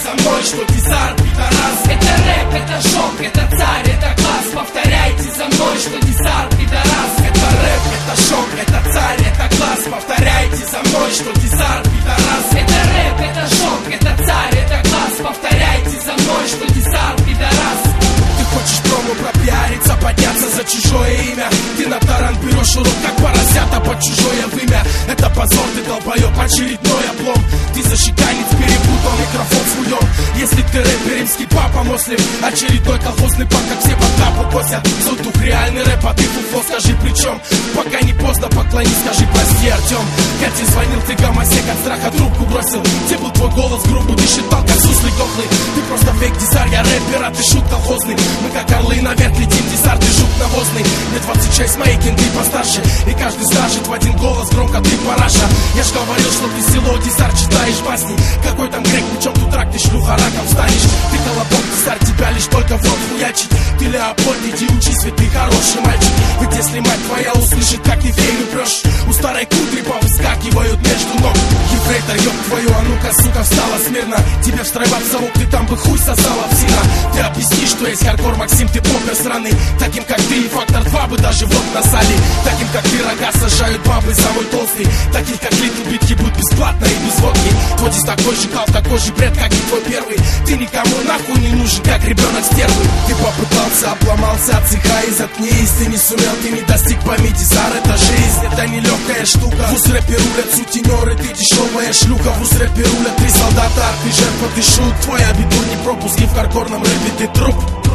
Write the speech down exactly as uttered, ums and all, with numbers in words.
за мной, что дизар, пидорас. Это рэп, это шок, это царь, это класс. Повторяйте за мной, что дизар, пидорас. Это рэп, это шок, это царь, это класс. Повторяйте за мной, что дизар, пидорас. Это рэп, это шок, это царь, это класс. Повторяйте за мной, что дизар, пидорас. Ты хочешь промо пропиариться, подняться за чужое имя. Ты на таран берешь урок, как поросята под чужое вымя. Это позор, ты долбоёб, очередной облом. Ты зашиканец, перепутал микрофон с хуём. Если ты рэпер, римский папа, муслим. Очередной колхозный пан, как все под капу косят. Суд дух, реальный рэп, а ты фуфло, скажи при чем. Пока не поздно, поклонись, скажи прости, Артем. Я тебе звонил, ты гомосек, от страха трубку бросил. Где был твой голос, грубый, ты считал, как суслик дохлый. Ты просто фейк дизар, я рэпер, а ты шут колхозный. Мы как орлы наверх летим, дизар, ты жук навозный. Мне двадцать шесть, мои кенты постарше. И каждый скажет в один голос громко, ты параша. Я ж говорил, что ты село, дизар, читаешь басни. Какой там грек, причем тут рак, ты шлюха, раком станешь. Ты колобок, дизар, тебя лишь только в рот хуячить. Ты Леопольд, иди учись, ведь ты хороший мальчик. Ведь если мать твоя услышит, как ты фею прешь, у старой кудри повыскакивают между ног. Ефрейтор, ёб твою, а ну-ка, сука, встала смирно. Тебе встройвать в совок, ты там бы хуй сосала в сина. Ты объясни, что есть хардкор, Максим, ты попер сраный. Таким, как ты, и фактор два бы даже в рот насали. Таким, как ты, рога сажают бабы, самый толстый. Таких, как Литл Бит, ебут бесплатно и без водки. Твой здесь такой же кал, такой же бред, как и твой первый. Ты никому нахуй не нужен, как ребенок стервы. Ты попытался, обломался от цеха и заткнись. Ты не сумел, ты не достиг, пойми, дизар, это жизнь. Это нелегкая штука. Вуз рэпе рулят сутенеры, ты дешевая шлюха. Вуз рэпе рулят три солдата, ты жертва, ты шут. Твой абитур не пропуск, и в хардкорном рэпе ты труп.